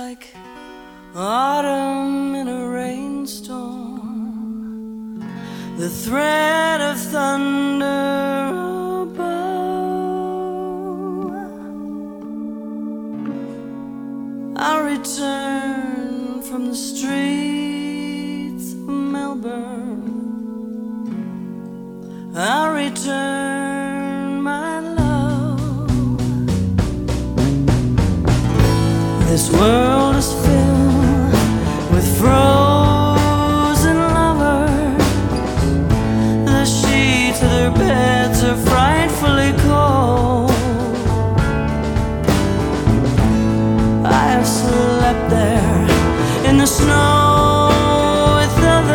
like autumn in a rainstorm, the threat of thunder above. I'll return from the streets of Melbourne. I'll return my love. This world